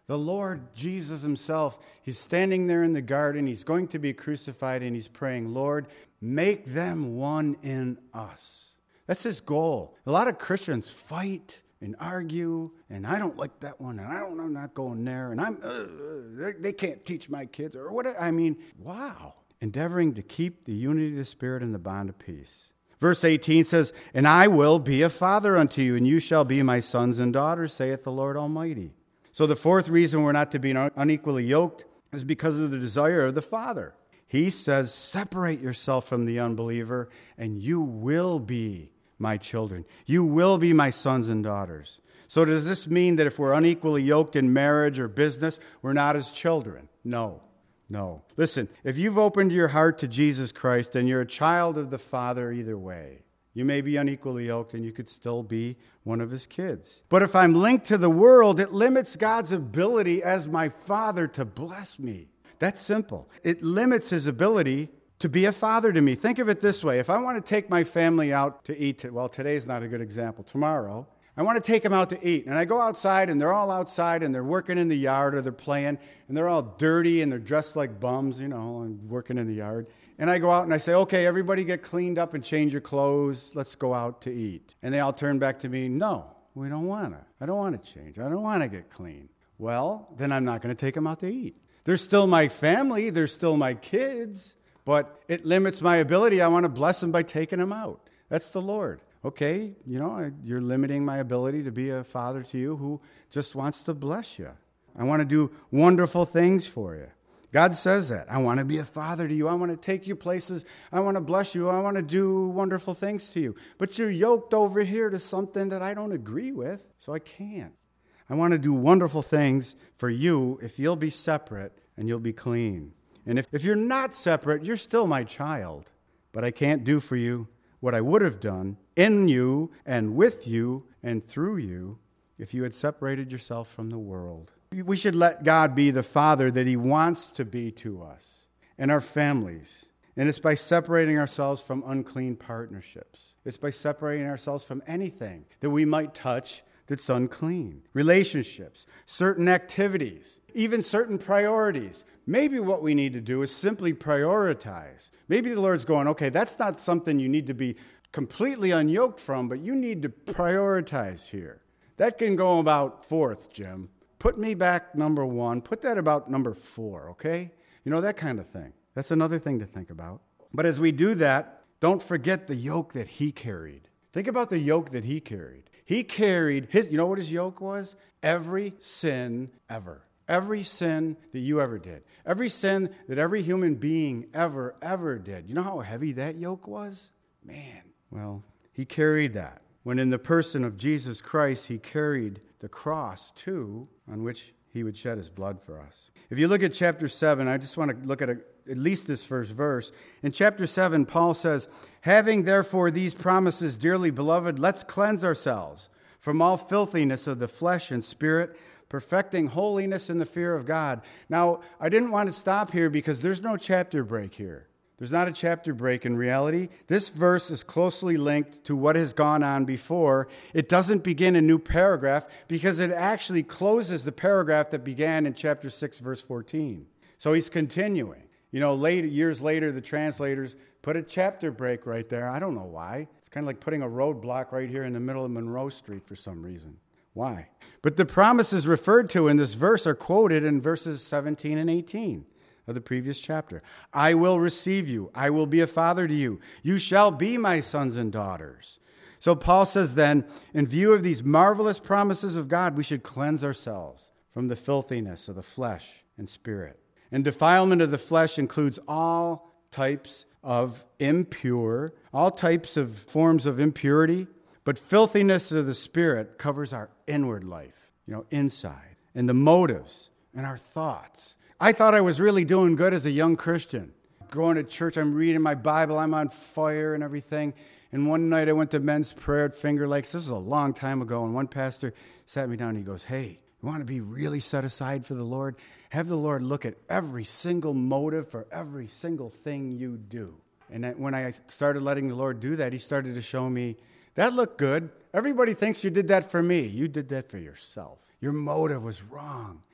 The Lord Jesus himself, he's standing there in the garden. He's going to be crucified, and he's praying, Lord, make them one in us. That's his goal. A lot of Christians fight and argue, and I don't like that one, and I don't, I'm not going there, and I'm uh, they can't teach my kids, or what. I mean, wow. Endeavoring to keep the unity of the Spirit and the bond of peace. Verse eighteen says, and I will be a father unto you, and you shall be my sons and daughters, saith the Lord Almighty. So the fourth reason we're not to be unequally yoked is because of the desire of the Father. He says, separate yourself from the unbeliever, and you will be my children. You will be my sons and daughters. So does this mean that if we're unequally yoked in marriage or business, we're not his children? No, no. Listen, if you've opened your heart to Jesus Christ, then you're a child of the Father either way. You may be unequally yoked and you could still be one of his kids. But if I'm linked to the world, it limits God's ability as my Father to bless me. That's simple. It limits his ability to be a father to me. Think of it this way. If I want to take my family out to eat, well, today's not a good example. Tomorrow, I want to take them out to eat. And I go outside, and they're all outside, and they're working in the yard, or they're playing, and they're all dirty, and they're dressed like bums, you know, and working in the yard. And I go out, and I say, okay, everybody get cleaned up and change your clothes. Let's go out to eat. And they all turn back to me, no, we don't want to. I don't want to change. I don't want to get clean. Well, then I'm not going to take them out to eat. They're still my family. They're still my kids. But it limits my ability. I want to bless them by taking them out. That's the Lord. Okay, you know, you're limiting my ability to be a father to you who just wants to bless you. I want to do wonderful things for you. God says that. I want to be a father to you. I want to take you places. I want to bless you. I want to do wonderful things to you. But you're yoked over here to something that I don't agree with, so I can't. I want to do wonderful things for you if you'll be separate and you'll be clean. And if, if you're not separate, you're still my child. But I can't do for you what I would have done in you and with you and through you if you had separated yourself from the world. We should let God be the Father that he wants to be to us and our families. And it's by separating ourselves from unclean partnerships. It's by separating ourselves from anything that we might touch that's unclean. Relationships, certain activities, even certain priorities. Maybe what we need to do is simply prioritize. Maybe the Lord's going, okay, that's not something you need to be completely unyoked from, but you need to prioritize here. That can go about fourth, Jim. Put me back number one. Put that about number four, okay? You know, that kind of thing. That's another thing to think about. But as we do that, don't forget the yoke that he carried. Think about the yoke that he carried. He carried his, you know what his yoke was? Every sin ever. Every sin that you ever did. Every sin that every human being ever, ever did. You know how heavy that yoke was? Man. Well, he carried that. When in the person of Jesus Christ, he carried the cross too, on which he would shed his blood for us. If you look at chapter seven, I just want to look at a, at least this first verse. In chapter seven, Paul says, having therefore these promises, dearly beloved, let's cleanse ourselves from all filthiness of the flesh and spirit, perfecting holiness in the fear of God. Now, I didn't want to stop here because there's no chapter break here. There's not a chapter break in reality. This verse is closely linked to what has gone on before. It doesn't begin a new paragraph because it actually closes the paragraph that began in chapter six, verse fourteen. So he's continuing. You know, later, years later, the translators put a chapter break right there. I don't know why. It's kind of like putting a roadblock right here in the middle of Monroe Street for some reason. Why? But the promises referred to in this verse are quoted in verses seventeen and eighteen. Of the previous chapter. I will receive you. I will be a father to you. You shall be my sons and daughters. So Paul says then, in view of these marvelous promises of God, we should cleanse ourselves from the filthiness of the flesh and spirit. And defilement of the flesh includes all types of impure, all types of forms of impurity, but filthiness of the spirit covers our inward life, you know, inside, and the motives and our thoughts. I thought I was really doing good as a young Christian. Going to church, I'm reading my Bible, I'm on fire and everything. And one night I went to men's prayer at Finger Lakes. This was a long time ago. And one pastor sat me down and he goes, hey, you want to be really set aside for the Lord? Have the Lord look at every single motive for every single thing you do. And that when I started letting the Lord do that, he started to show me, that looked good. Everybody thinks you did that for me. You did that for yourself. Your motive was wrong.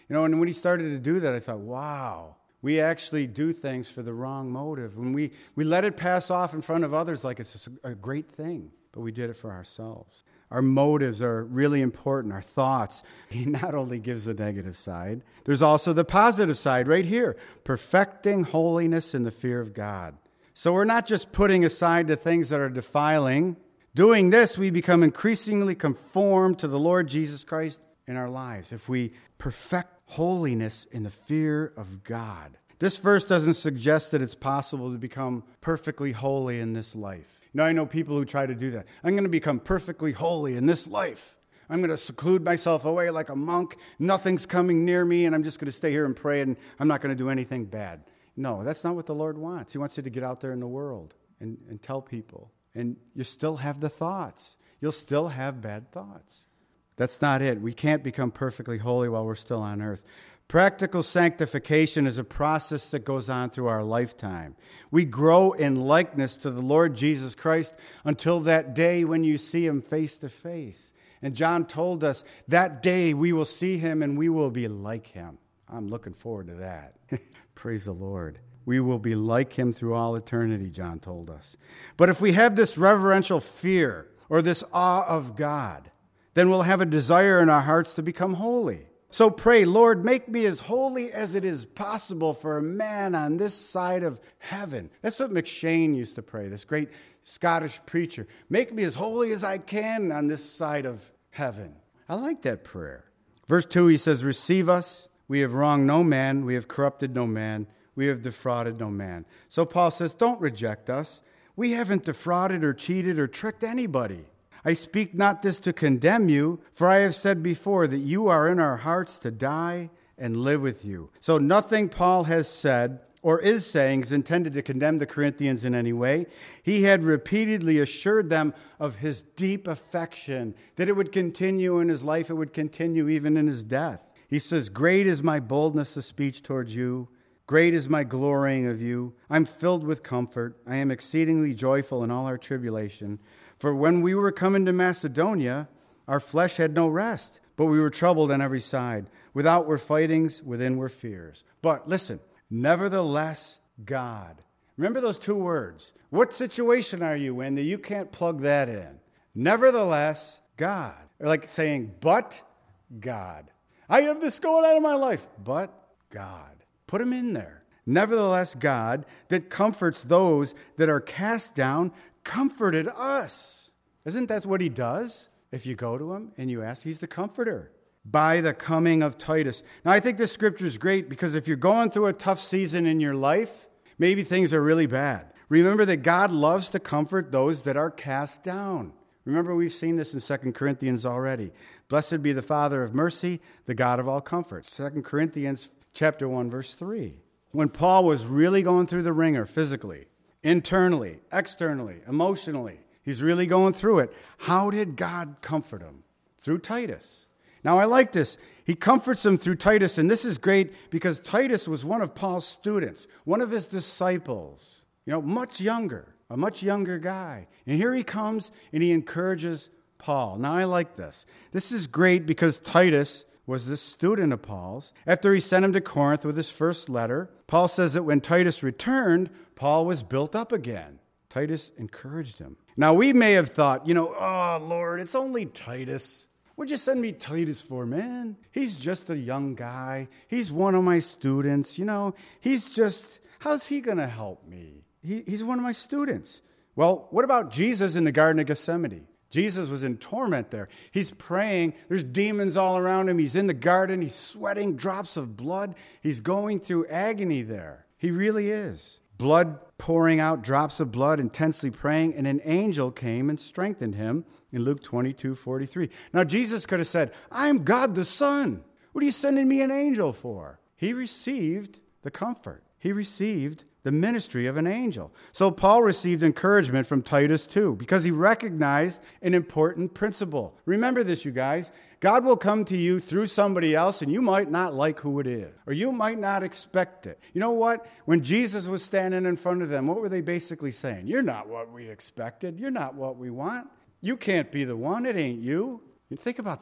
You know, and when he started to do that, I thought, wow, we actually do things for the wrong motive. When we, we let it pass off in front of others like it's a, a great thing, but we did it for ourselves. Our motives are really important, our thoughts. He not only gives the negative side, there's also the positive side right here, perfecting holiness in the fear of God. So we're not just putting aside the things that are defiling. Doing this, we become increasingly conformed to the Lord Jesus Christ in our lives if we perfect holiness in the fear of God. This verse doesn't suggest that it's possible to become perfectly holy in this life. Now, I know people who try to do that. I'm going to become perfectly holy in this life. I'm going to seclude myself away like a monk. Nothing's coming near me, and I'm just going to stay here and pray, and I'm not going to do anything bad. No, that's not what the Lord wants. He wants you to get out there in the world and, and tell people. And you still have the thoughts. You'll still have bad thoughts. That's not it. We can't become perfectly holy while we're still on earth. Practical sanctification is a process that goes on through our lifetime. We grow in likeness to the Lord Jesus Christ until that day when you see him face to face. And John told us that day we will see him and we will be like him. I'm looking forward to that. Praise the Lord. We will be like him through all eternity, John told us. But if we have this reverential fear or this awe of God, then we'll have a desire in our hearts to become holy. So pray, Lord, make me as holy as it is possible for a man on this side of heaven. That's what McShane used to pray, this great Scottish preacher. Make me as holy as I can on this side of heaven. I like that prayer. Verse two, he says, receive us. We have wronged no man. We have corrupted no man. We have defrauded no man. So Paul says, don't reject us. We haven't defrauded or cheated or tricked anybody. I speak not this to condemn you, for I have said before that you are in our hearts to die and live with you. So nothing Paul has said or is saying is intended to condemn the Corinthians in any way. He had repeatedly assured them of his deep affection, that it would continue in his life, it would continue even in his death. He says, great is my boldness of speech towards you. Great is my glorying of you. I'm filled with comfort. I am exceedingly joyful in all our tribulation. For when we were coming to Macedonia, our flesh had no rest, but we were troubled on every side. Without were fightings, within were fears. But listen, nevertheless, God. Remember those two words. What situation are you in that you can't plug that in? Nevertheless, God. Or like saying, but God. I have this going on in my life, but God. Put him in there. Nevertheless, God, that comforts those that are cast down, comforted us. Isn't that what he does? If you go to him and you ask, he's the comforter. By the coming of Titus. Now, I think this scripture is great because if you're going through a tough season in your life, maybe things are really bad. Remember that God loves to comfort those that are cast down. Remember, we've seen this in Second Corinthians already. Blessed be the Father of mercy, the God of all comfort. Second Corinthians chapter one, verse three. When Paul was really going through the ringer physically, internally, externally, emotionally, he's really going through it. How did God comfort him? Through Titus. Now, I like this. He comforts him through Titus, and this is great because Titus was one of Paul's students, one of his disciples, you know, much younger, a much younger guy. And here he comes, and he encourages Paul. Now, I like this. This is great because Titus was this student of Paul's. After he sent him to Corinth with his first letter, Paul says that when Titus returned, Paul was built up again. Titus encouraged him. Now, we may have thought, you know, oh, Lord, it's only Titus. What'd you send me Titus for, man? He's just a young guy. He's one of my students. You know, he's just, how's he going to help me? He, he's one of my students. Well, what about Jesus in the Garden of Gethsemane? Jesus was in torment there. He's praying. There's demons all around him. He's in the garden. He's sweating drops of blood. He's going through agony there. He really is. Blood pouring out, drops of blood, intensely praying, and an angel came and strengthened him in Luke twenty-two forty-three. Now, Jesus could have said, I'm God the Son. What are you sending me an angel for? He received the comfort. He received the ministry of an angel. So Paul received encouragement from Titus too, because he recognized an important principle. Remember this, you guys. God will come to you through somebody else, and you might not like who it is, or you might not expect it. You know what? When Jesus was standing in front of them, what were they basically saying? You're not what we expected. You're not what we want. You can't be the one. It ain't you. You think about that.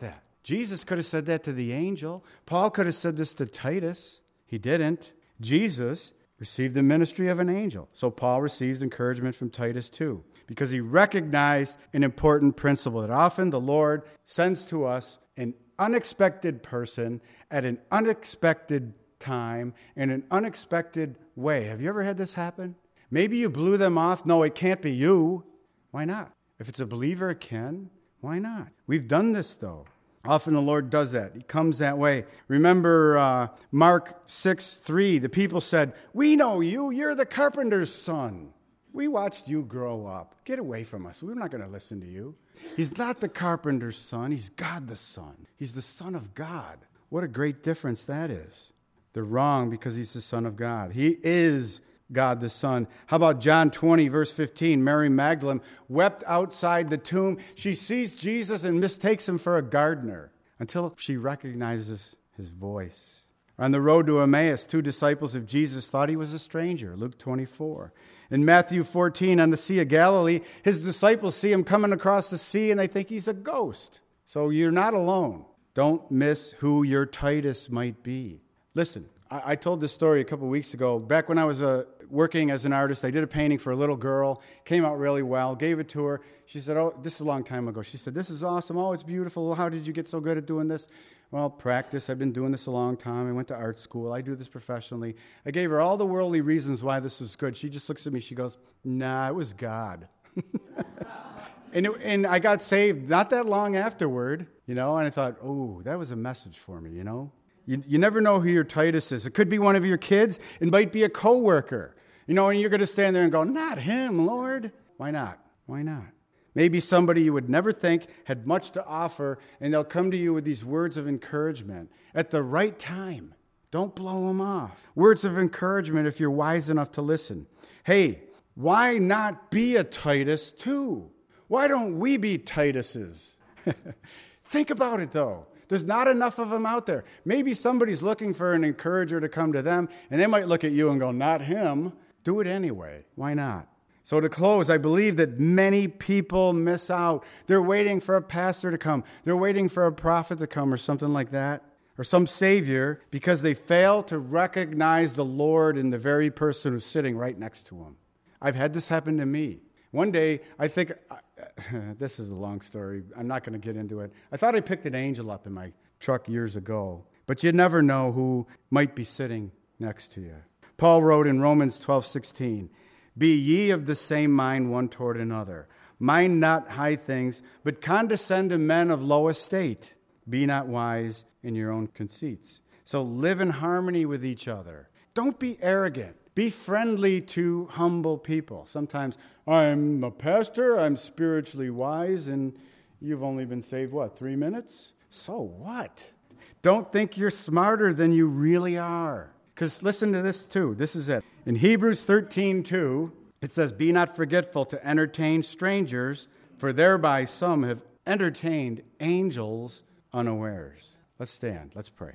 Jesus could have said that to the angel. Paul could have said this to Titus. He didn't. Jesus received the ministry of an angel. So Paul receives encouragement from Titus too, because he recognized an important principle that often the Lord sends to us an unexpected person at an unexpected time in an unexpected way. Have you ever had this happen? Maybe you blew them off. No, it can't be you. Why not? If it's a believer, it can. Why not? We've done this, though. Often the Lord does that. He comes that way. Remember uh, Mark six three, the people said, "We know you. You're the carpenter's son. We watched you grow up. Get away from us. We're not going to listen to you." He's not the carpenter's son. He's God the Son. He's the Son of God. What a great difference that is. They're wrong because he's the Son of God. He is God the Son. How about John twenty, verse fifteen? Mary Magdalene wept outside the tomb. She sees Jesus and mistakes him for a gardener until she recognizes his voice. On the road to Emmaus, two disciples of Jesus thought he was a stranger. Luke twenty-four. In Matthew fourteen, on the Sea of Galilee, his disciples see him coming across the sea and they think he's a ghost. So you're not alone. Don't miss who your Titus might be. Listen, I, I told this story a couple weeks ago. Back when I was uh, working as an artist, I did a painting for a little girl. Came out really well. Gave it to her. She said, "Oh, this is a long time ago." She said, "This is awesome. Oh, it's beautiful. How did you get so good at doing this?" "Well, practice. I've been doing this a long time. I went to art school. I do this professionally." I gave her all the worldly reasons why this was good. She just looks at me. She goes, "Nah, it was God." and, it, and I got saved not that long afterward, you know, and I thought, oh, that was a message for me, you know. You, you never know who your Titus is. It could be one of your kids. It might be a coworker, you know, and you're going to stand there and go, "Not him, Lord." Why not? Why not? Maybe somebody you would never think had much to offer, and they'll come to you with these words of encouragement at the right time. Don't blow them off. Words of encouragement if you're wise enough to listen. Hey, why not be a Titus too? Why don't we be Tituses? Think about it, though. There's not enough of them out there. Maybe somebody's looking for an encourager to come to them, and they might look at you and go, "Not him." Do it anyway. Why not? So to close, I believe that many people miss out. They're waiting for a pastor to come. They're waiting for a prophet to come or something like that, or some savior, because they fail to recognize the Lord in the very person who's sitting right next to them. I've had this happen to me. One day, I think, this is a long story. I'm not going to get into it. I thought I picked an angel up in my truck years ago, but you never know who might be sitting next to you. Paul wrote in Romans twelve sixteen, "Be ye of the same mind one toward another. Mind not high things, but condescend to men of low estate. Be not wise in your own conceits." So live in harmony with each other. Don't be arrogant. Be friendly to humble people. Sometimes, "I'm a pastor, I'm spiritually wise," and you've only been saved, what, three minutes? So what? Don't think you're smarter than you really are. Because listen to this too. This is it. In Hebrews thirteen two, it says, "Be not forgetful to entertain strangers, for thereby some have entertained angels unawares." Let's stand. Let's pray.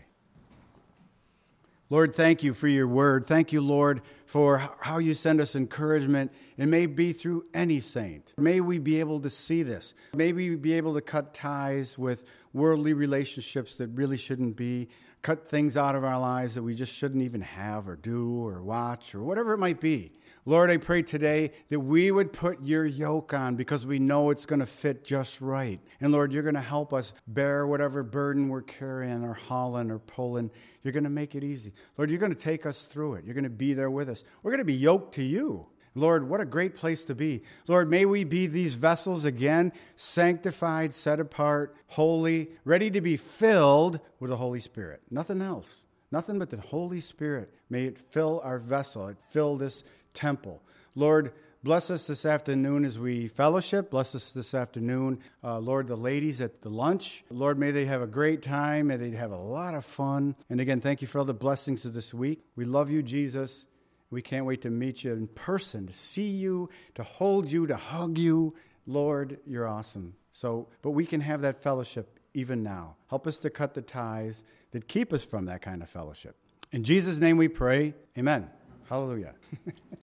Lord, thank you for your word. Thank you, Lord, for how you send us encouragement. It may be through any saint. May we be able to see this. May we be able to cut ties with worldly relationships that really shouldn't be. Cut things out of our lives that we just shouldn't even have or do or watch or whatever it might be. Lord, I pray today that we would put your yoke on because we know it's going to fit just right. And Lord, you're going to help us bear whatever burden we're carrying or hauling or pulling. You're going to make it easy. Lord, you're going to take us through it. You're going to be there with us. We're going to be yoked to you. Lord, what a great place to be. Lord, may we be these vessels again, sanctified, set apart, holy, ready to be filled with the Holy Spirit. Nothing else. Nothing but the Holy Spirit. May it fill our vessel. It fill this temple. Lord, bless us this afternoon as we fellowship. Bless us this afternoon, uh, Lord, the ladies at the lunch. Lord, may they have a great time. May they have a lot of fun. And again, thank you for all the blessings of this week. We love you, Jesus. We can't wait to meet you in person, to see you, to hold you, to hug you. Lord, you're awesome. So, but we can have that fellowship even now. Help us to cut the ties that keep us from that kind of fellowship. In Jesus' name we pray. Amen. Hallelujah.